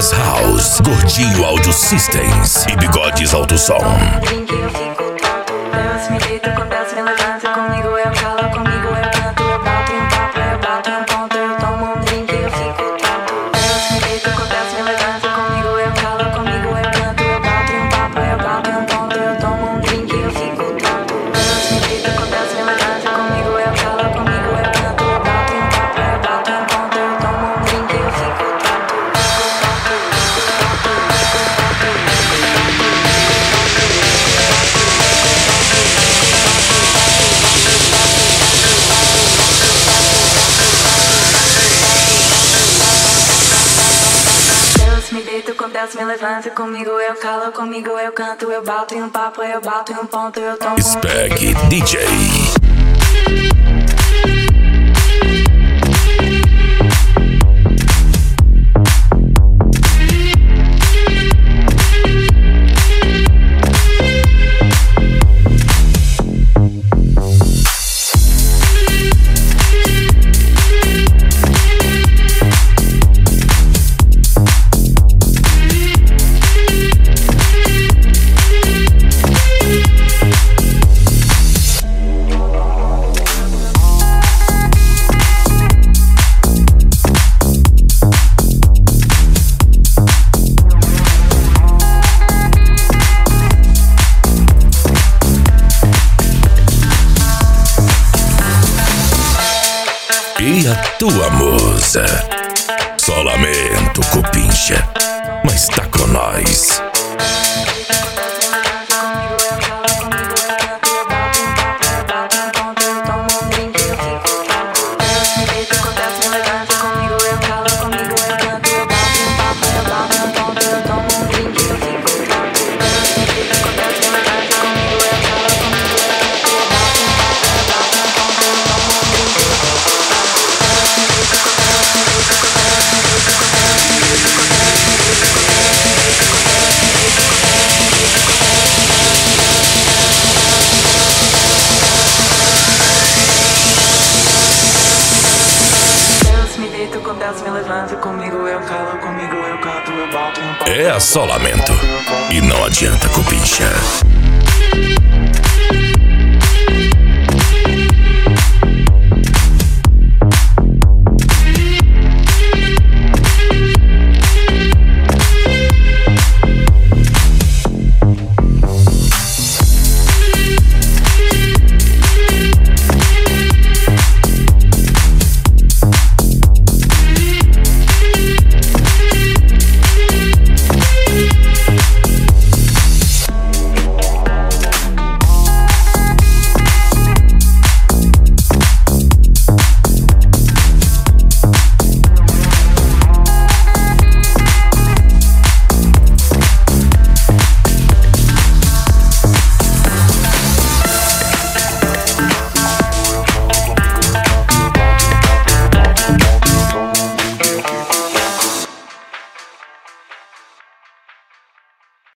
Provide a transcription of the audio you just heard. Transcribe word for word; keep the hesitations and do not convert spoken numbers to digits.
Lucas House, Gordinho Audio Systems e Bigodes Alto Som. Me levanto, comigo eu calo, comigo eu canto, eu bato em um papo, eu bato em um ponto, eu tomo Spag D J. E a tua musa? Só lamento, cupincha, mas tá com nós. Me levanto, comigo eu calo, comigo eu canto, eu bato em um papo. É só lamento. E não adianta, cupincha.